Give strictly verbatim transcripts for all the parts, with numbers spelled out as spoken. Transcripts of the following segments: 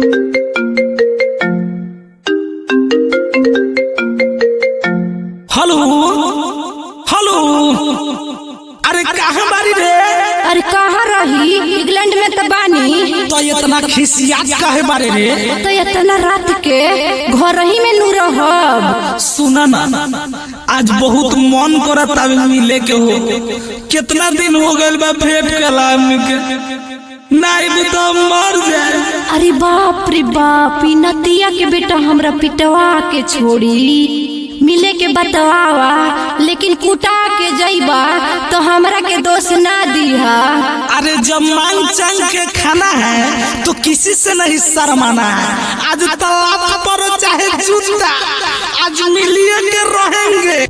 Hello hello, अरे कहाँ बारी रे? अरे कहाँ रही? इंग्लैंड में तो बानी। तो इतना खिसियात काहे बारे रे? तो इतना रात के घर ही में नू रहब। सुना ना, आज बहुत मन करत आवे मिले के हो। कितना दिन हो गए बा भेंट कलाम के, नहीं तो मर जाए। अरे बाप रे बाप, नतिया के बेटा हमरा पिटवा के छोड़ी मिले के बतवावा, लेकिन कुटा के जइबा तो हमरा के दोष ना दिहा। अरे जब मांग चांग के खाना है तो किसी से नहीं शर्माना है। आज तलाब पर चाहे जूता, आज मिलिए के रहेंगे।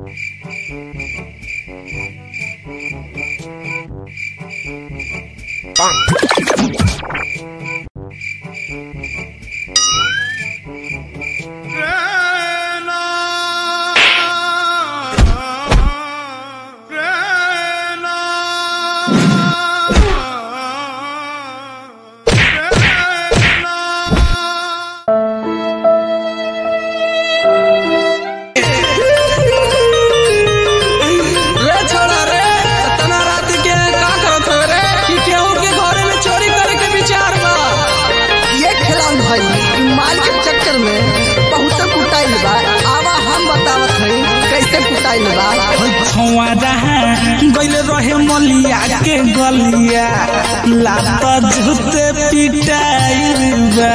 माल के चक्कर में बहुत कुटाइल बा। आवा हम बतावत हई कैसे कुटाइल बा। गइले रहे मलिया के गलिया, लात जूते पिटाइल बा।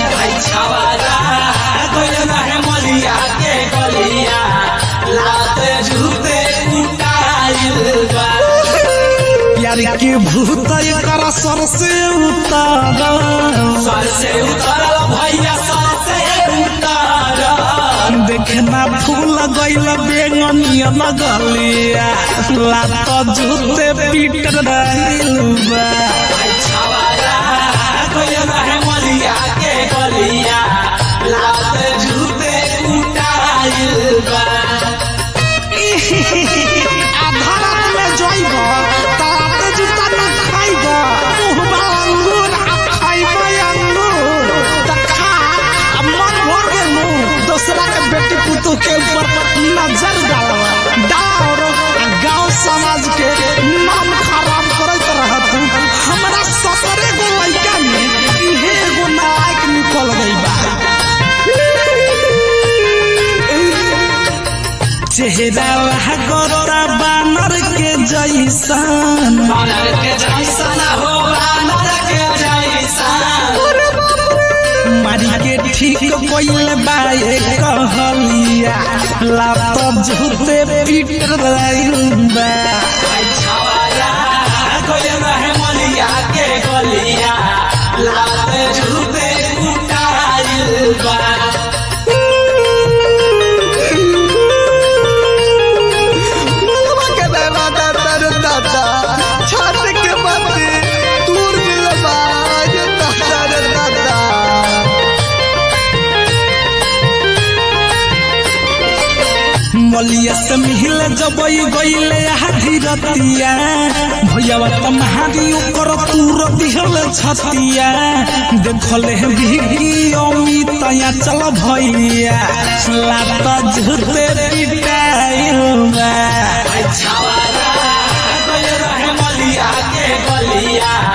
गइले रहे मलिया के गलिया, लात जूते पिटाइल बा। प्यार के भूत कर सर से उतार, सर से उतार भैया, सर से उतार। देखना फूल गइल बेंगनिया लगलिया, लात जूते पीट रहिल बा। गइल रहे मलिया के गलिया, लात जूते कुटाइल बा। आधा में जइब बेटी पुतों के ऊपर नजर डालो डालो, गांव समाज के नाम खराब करत रहत। हमरा सफरे गो लइका में इहे एगो नायक निकल गई बा। चेहरा गोरा बानर के जैसन, बानर के जैसन हो, बानर के जैसन। मारी के ठीक कोइल बाए कहलिया, लात जूते पीट रहिल बा। गइल रहे मलिया के गलिया, लात जूते कुटाइल बा। मलिया से मिल जबई गइले हाथी रतिया, भैया तुम्हारी ऊपर तूर दिहल छतिया। देखले भिगी अमित या चल भैया, लात जूते पिटाइल बा। गइल रहे मलिया के गलिया,